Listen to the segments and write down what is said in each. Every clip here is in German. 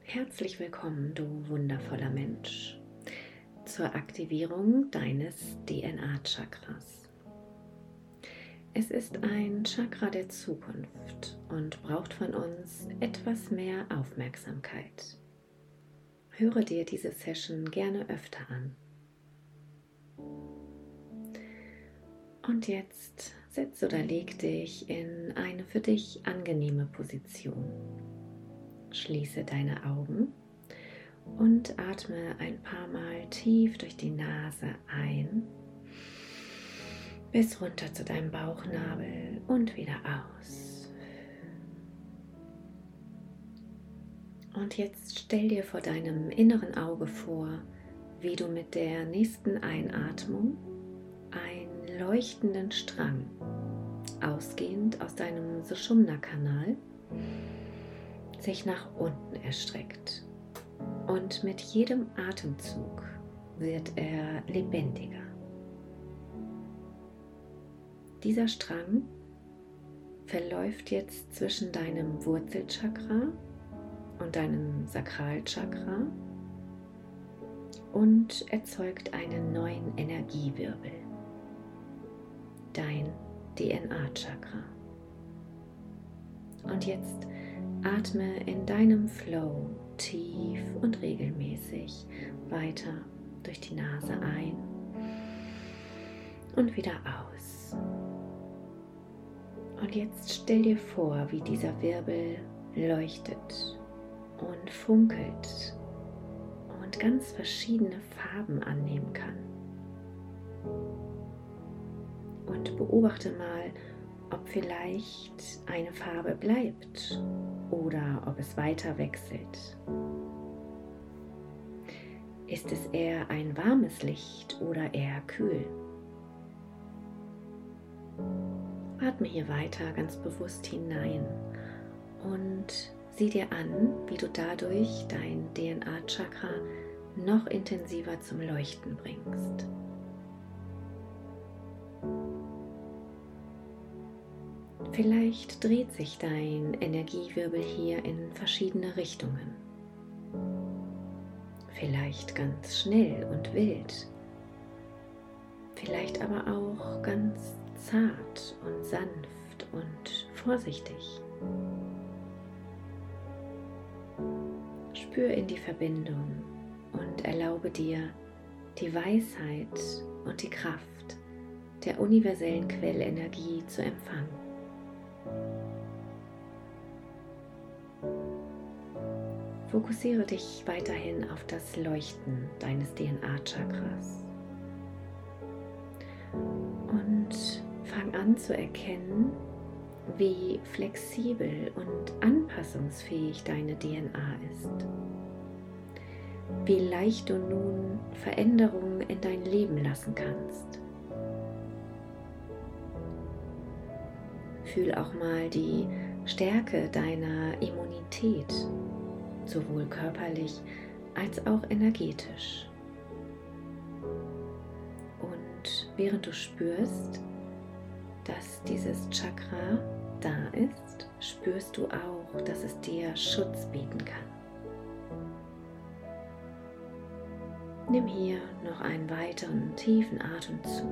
Herzlich willkommen, du wundervoller Mensch, zur Aktivierung deines DNA-Chakras. Es ist ein Chakra der Zukunft und braucht von uns etwas mehr Aufmerksamkeit. Höre dir diese Session gerne öfter an. Und jetzt setz oder leg dich in eine für dich angenehme Position. Schließe deine Augen und atme ein paar Mal tief durch die Nase ein, bis runter zu deinem Bauchnabel und wieder aus. Und jetzt stell dir vor deinem inneren Auge vor, wie du mit der nächsten Einatmung einen leuchtenden Strang, ausgehend aus deinem Sushumna-Kanal, sich nach unten erstreckt. Und mit jedem Atemzug wird er lebendiger. Dieser Strang verläuft jetzt zwischen deinem Wurzelchakra und deinem Sakralchakra und erzeugt einen neuen Energiewirbel, dein DNA-Chakra. Und jetzt atme in deinem Flow tief und regelmäßig weiter durch die Nase ein und wieder aus. Und jetzt stell dir vor, wie dieser Wirbel leuchtet und funkelt und ganz verschiedene Farben annehmen kann. Und beobachte mal, ob vielleicht eine Farbe bleibt oder ob es weiter wechselt. Ist es eher ein warmes Licht oder eher kühl? Atme hier weiter ganz bewusst hinein und sieh dir an, wie du dadurch dein DNA-Chakra noch intensiver zum Leuchten bringst. Vielleicht dreht sich dein Energiewirbel hier in verschiedene Richtungen. Vielleicht ganz schnell und wild. Vielleicht aber auch ganz zart und sanft und vorsichtig. Spür in die Verbindung und erlaube dir, die Weisheit und die Kraft der universellen Quellenergie zu empfangen. Fokussiere dich weiterhin auf das Leuchten deines DNA-Chakras und fang an zu erkennen, wie flexibel und anpassungsfähig deine DNA ist. Wie leicht du nun Veränderungen in dein Leben lassen kannst. Fühl auch mal die Stärke deiner Immunität, sowohl körperlich als auch energetisch. Und während du spürst, dass dieses Chakra da ist, spürst du auch, dass es dir Schutz bieten kann. Nimm hier noch einen weiteren tiefen Atemzug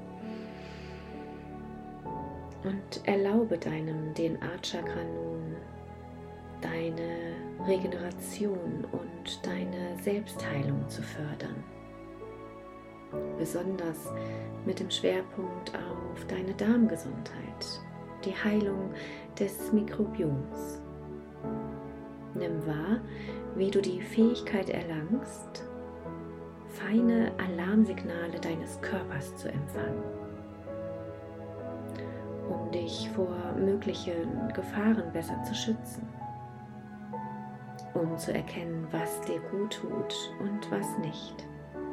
und erlaube deinem DNA-Chakra nun deine Regeneration und deine Selbstheilung zu fördern. Besonders mit dem Schwerpunkt auf deine Darmgesundheit, die Heilung des Mikrobioms. Nimm wahr, wie du die Fähigkeit erlangst, feine Alarmsignale deines Körpers zu empfangen, um dich vor möglichen Gefahren besser zu schützen, um zu erkennen, was dir gut tut und was nicht.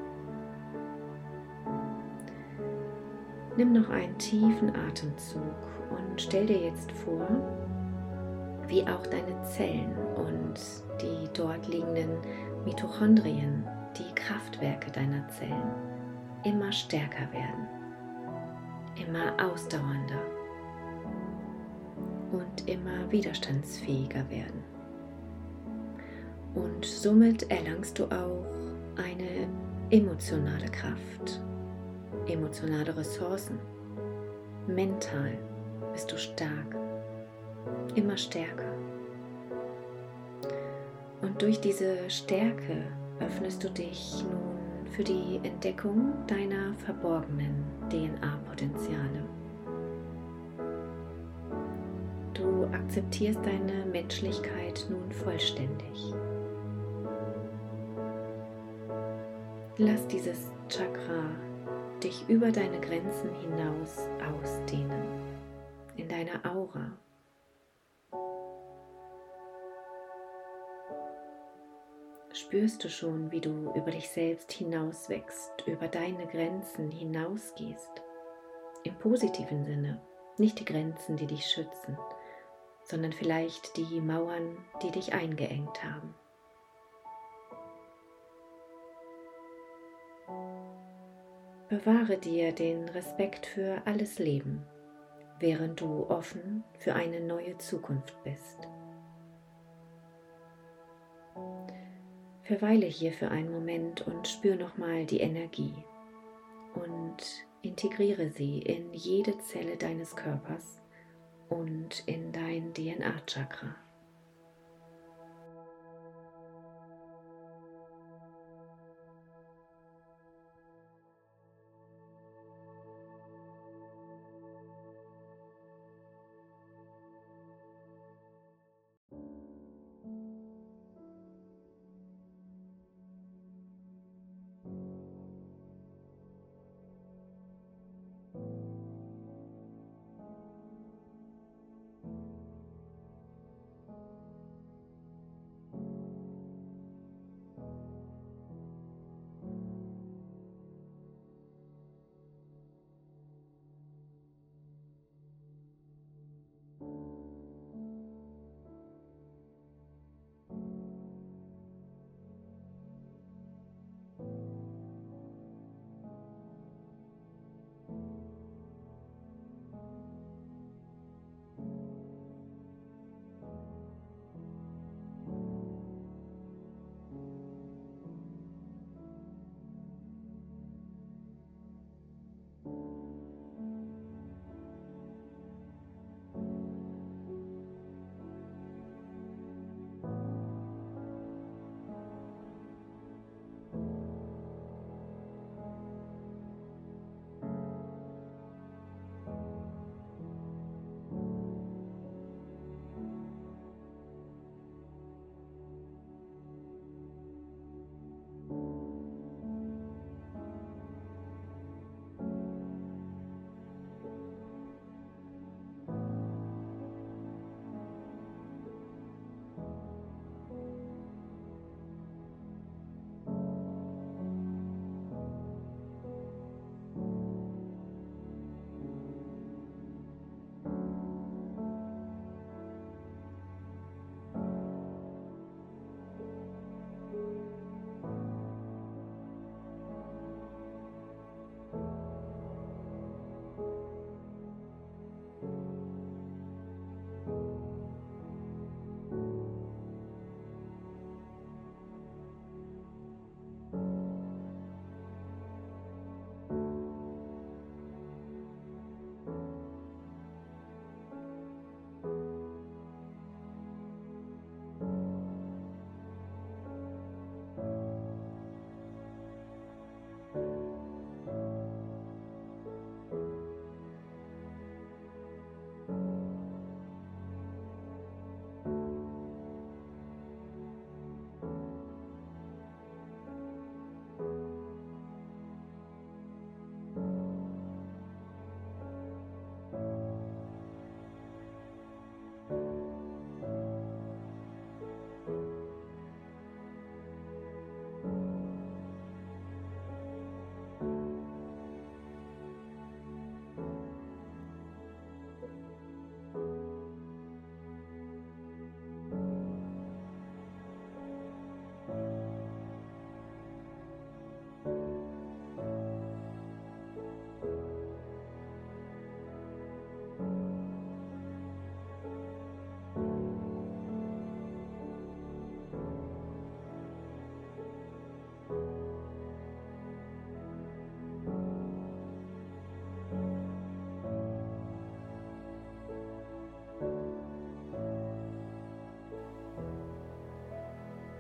Nimm noch einen tiefen Atemzug und stell dir jetzt vor, wie auch deine Zellen und die dort liegenden Mitochondrien, die Kraftwerke deiner Zellen, immer stärker werden, immer ausdauernder und immer widerstandsfähiger werden. Und somit erlangst du auch eine emotionale Kraft, emotionale Ressourcen. Mental bist du stark, immer stärker. Und durch diese Stärke öffnest du dich nun für die Entdeckung deiner verborgenen DNA-Potenziale. Du akzeptierst deine Menschlichkeit nun vollständig. Lass dieses Chakra dich über deine Grenzen hinaus ausdehnen, in deiner Aura. Spürst du schon, wie du über dich selbst hinauswächst, über deine Grenzen hinausgehst? Im positiven Sinne, nicht die Grenzen, die dich schützen, sondern vielleicht die Mauern, die dich eingeengt haben. Bewahre dir den Respekt für alles Leben, während du offen für eine neue Zukunft bist. Verweile hier für einen Moment und spür nochmal die Energie und integriere sie in jede Zelle deines Körpers und in dein DNA-Chakra.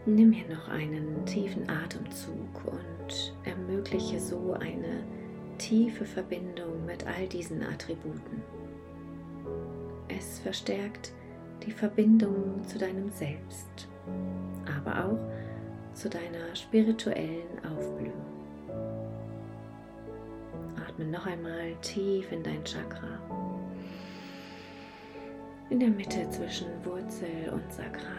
Nimm hier noch einen tiefen Atemzug und ermögliche so eine tiefe Verbindung mit all diesen Attributen. Es verstärkt die Verbindung zu deinem Selbst, aber auch zu deiner spirituellen Aufblühung. Atme noch einmal tief in dein Chakra, in der Mitte zwischen Wurzel und Sakral.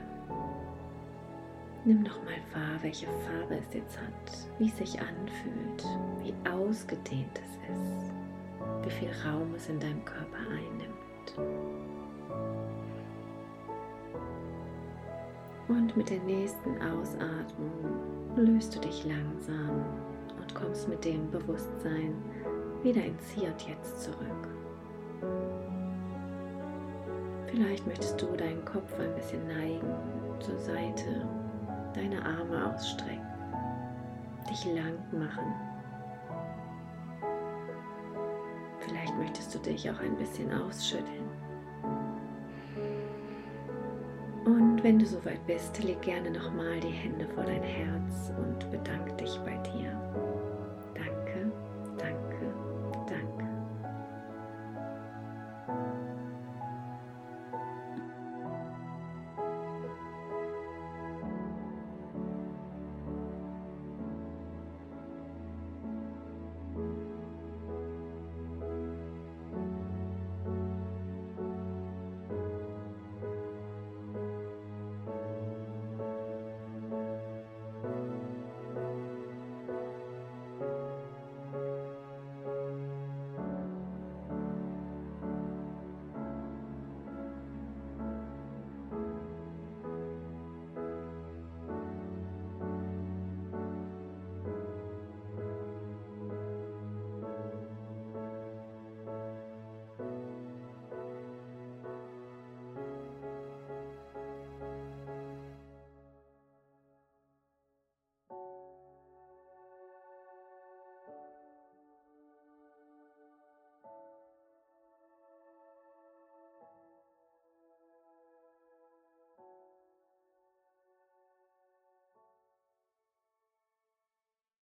Nimm nochmal wahr, welche Farbe es jetzt hat, wie es sich anfühlt, wie ausgedehnt es ist, wie viel Raum es in deinem Körper einnimmt. Und mit der nächsten Ausatmung löst du dich langsam und kommst mit dem Bewusstsein wieder ins Hier und Jetzt zurück. Vielleicht möchtest du deinen Kopf ein bisschen neigen zur Seite, deine Arme ausstrecken, dich lang machen. Vielleicht möchtest du dich auch ein bisschen ausschütteln. Und wenn du soweit bist, leg gerne nochmal die Hände vor dein Herz und bedank dich bei dir.